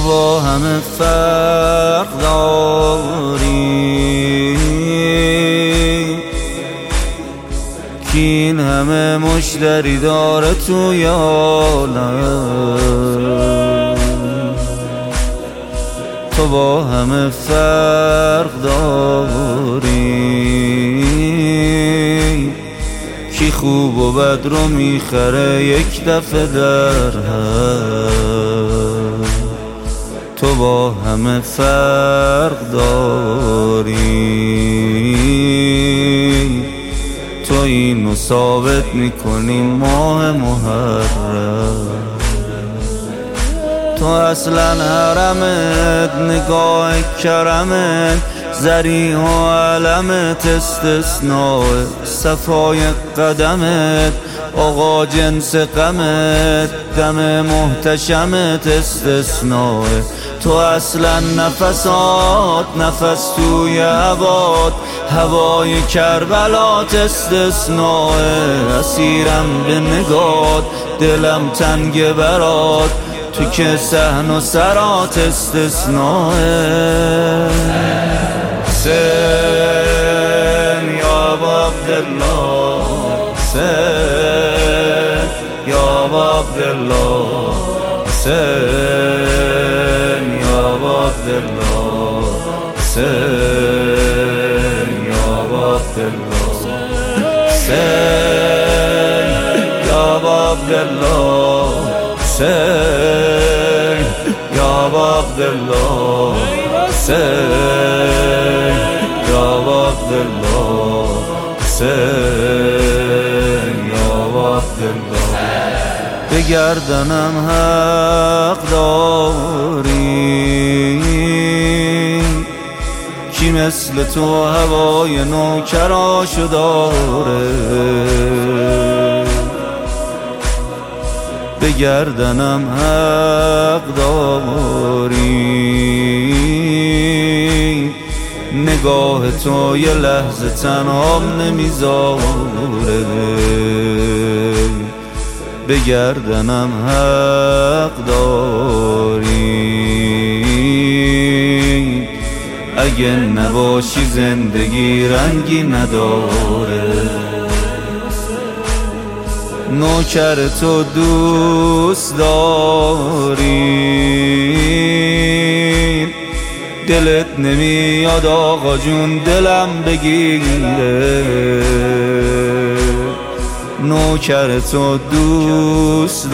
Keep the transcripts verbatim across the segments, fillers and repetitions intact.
با همه فرق داری، که این همه مشتری داره توی عالم. تو با همه فرق داری، کی خوب و بد رو میخره یک دفعه در هم. تو با همه فرق داری، تو اینو ثابت میکنی ماه محرم. تو اصلا حرمت، نگاه کرمت، ذریح و علمت استثناء، صفای قدمت، آقا جنس غمت، دم محتشمت استثناء. تو اصلا نفسات، نفس توی هوات، هوای کربلات استثناء. اسیرم به نگات، دلم تنگ برات، تو که صحن و سرات استثناء. حسین یا عبدالله، حسین یا عبدالله، حسین یا عبدالله، حسین یا عبدالله، حسین یا عبدالله، حسین یا عبدالله، حسین یا عبدالله، حسین یا عبدالله. به گردنم حق داری، کی مثل تو هوای نوکراشو داره. به گردنم حق داری، نگاه تو یه لحظه تنهام نمیذاره. به گردنم حق داری، اگه نباشی زندگی رنگی نداره. نوکر تو دوست داری، دلت نمیاد آقا جون دلم بگیره. نوکر تو دوست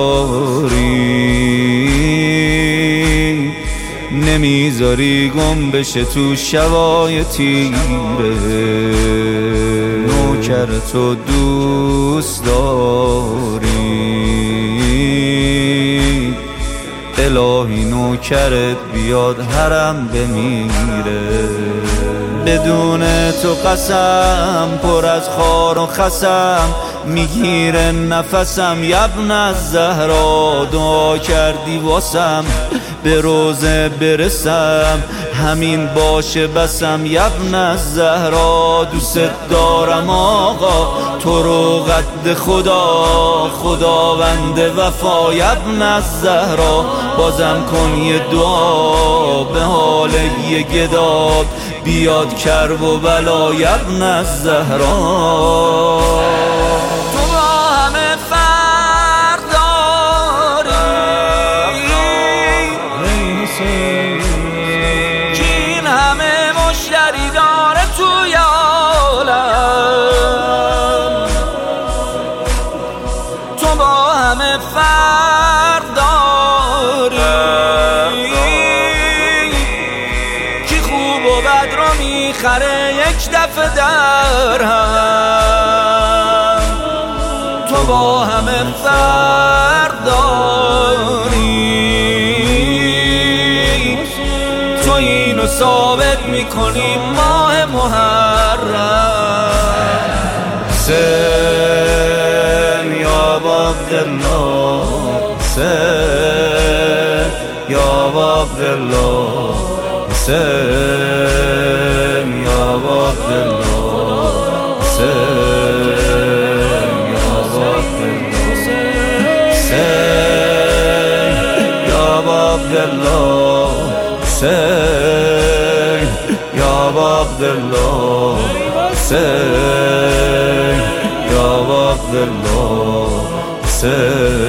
داری، نمیذاری گم بشه تو شبای تیره. نوکر تو دوست داری، الهی نوکرت بیاد حرم بمیره. بدون تو قسم پر از خار و خسم، میگیره نفسم. یبن از زهرا دعا کردی واسم، به روزه برسم همین باشه بسم. یبن از زهرا دوست دارم آقا، تو رو قد خدا، خداوند وفا. یبن از زهرا بازم کن یه دعا، به حال یه گدا بیاد کرب و بلا. یبن از زهرا فرق داری، کی خوب و بد رو میخره یک دفعه در هم. تو با همه فرق داری، تو اینو ثابت میکنی ماه محرم. حسین یا عبدالله، حسین یا عبدالله، حسین یا عبدالله، حسین یا عبدالله، حسین یا عبدالله. عبدالله حسین یا عبدالله حسین یا عبدالله حسین